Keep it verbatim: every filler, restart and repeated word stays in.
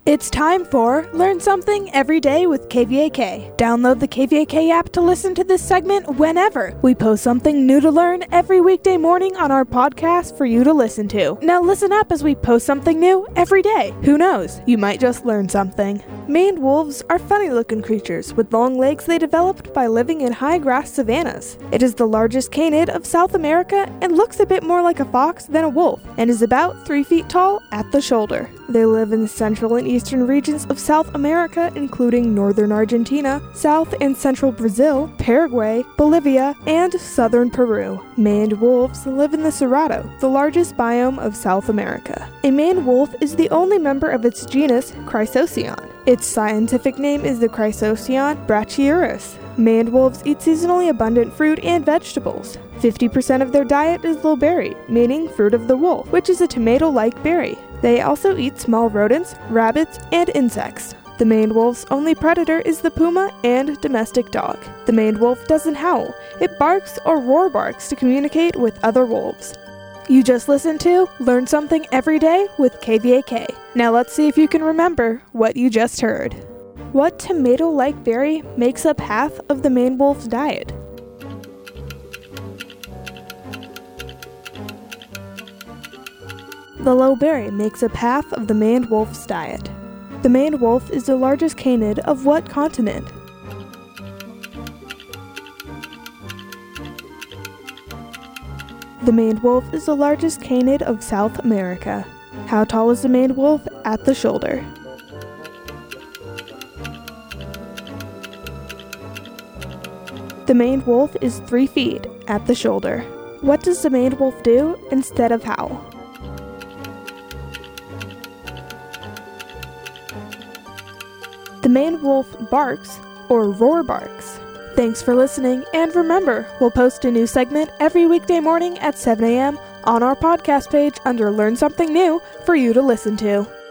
It's time for Learn Something Every Day with K V A K. Download the K V A K app to listen to this segment whenever. We post something new to learn every weekday morning on our podcast for you to listen to. Now listen up as we post something new every day. Who knows? You might just learn something. Maned wolves are funny-looking creatures with long legs they developed by living in high-grass savannas. It is the largest canid of South America and looks a bit more like a fox than a wolf and is about three feet tall at the shoulder. They live in the central and eastern regions of South America, including northern Argentina, south and central Brazil, Paraguay, Bolivia, and southern Peru. Maned wolves live in the Cerrado, the largest biome of South America. A maned wolf is the only member of its genus Chrysocyon. Its scientific name is the Chrysocyon brachyurus. Maned wolves eat seasonally abundant fruit and vegetables. fifty percent of their diet is lowberry, meaning fruit of the wolf, which is a tomato-like berry. They also eat small rodents, rabbits, and insects. The maned wolf's only predator is the puma and domestic dog. The maned wolf doesn't howl. It barks or roar barks to communicate with other wolves. You just listened to Learn Something Every Day with K V A K. Now let's see if you can remember what you just heard. What tomato-like berry makes up half of the maned wolf's diet? The lowberry makes up half of the maned wolf's diet. The maned wolf is the largest canid of what continent? The maned wolf is the largest canid of South America. How tall is the maned wolf at the shoulder? The maned wolf is three feet at the shoulder. What does the maned wolf do instead of howl? The maned wolf barks or roar barks. Thanks for listening, and remember, we'll post a new segment every weekday morning at seven a.m. on our podcast page under Learn Something New for you to listen to.